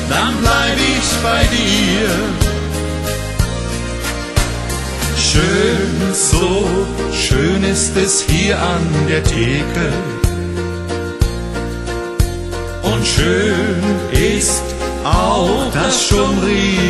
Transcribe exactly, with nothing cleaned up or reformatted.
dann bleib ich bei dir. Schön, so schön ist es hier an der Theke. Und schön ist auch das Schummri